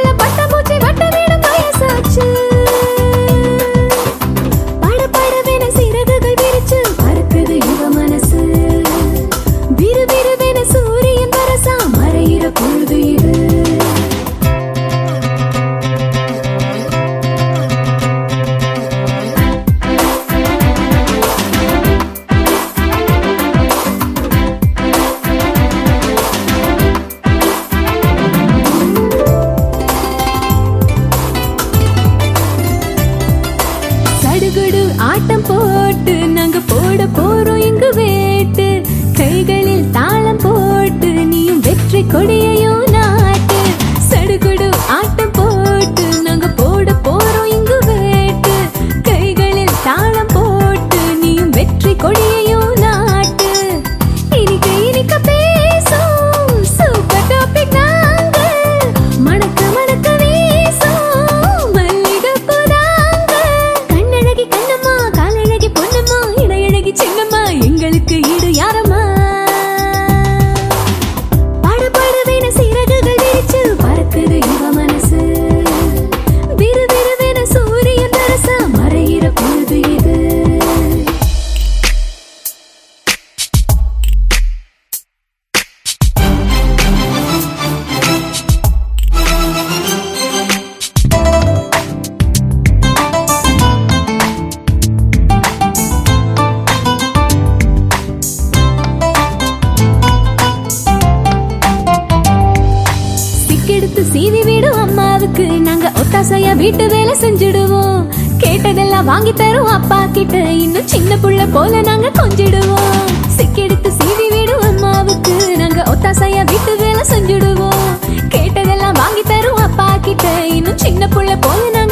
ஆட்டம் போட்டு நாங்க போட போறோம் எங்கு வேட்டு கைகளில் தாளம் போட்டு நீயும் வெற்றி கொடியையும் நாட்டு சடுகுடு ஆட்டம் போட்டு நாங்க போட போறோம் எங்கு வேட்டு கைகளில் தாளம் போட்டு நீயும் வெற்றி கொடியையும் நாட்டு இனிக்க இனிக்க பேசும் சூப்பர் டாபிக் நாங்க மணக்க மணக்க வீசும் மல்லிகை புதாங்க கண்ணழகி கண்ணம்மா காலழகி பொன்னம்மா இடையழகி சின்னம்மா எங்களுக்கு ஈடு யாரம்மா பாடுவேன சீரகுகள் விரிச்சு பறக்குது இவ மனசு விறுவிறுவென சூரியன் தரசா மறையிற பொழுது இது எடுத்து சீவி விடும் அம்மாவுக்கு நாங்க ஒத்தாசையா வீட்டு வேலை செஞ்சிடுவோம் கேட்டதெல்லாம் வாங்கி தரும் அப்பா கிட்ட இன்னும் சின்ன புள்ள போல நாங்க கொஞ்சிடுவோம் சிக்கெடுத்து சீவி விடும் அம்மாவுக்கு நாங்க ஒத்தாசையா வீட்டு வேலை செஞ்சிடுவோம் கேட்டதெல்லாம் வாங்கி தரும் அப்பா கிட்ட இன்னும் சின்ன புள்ள போல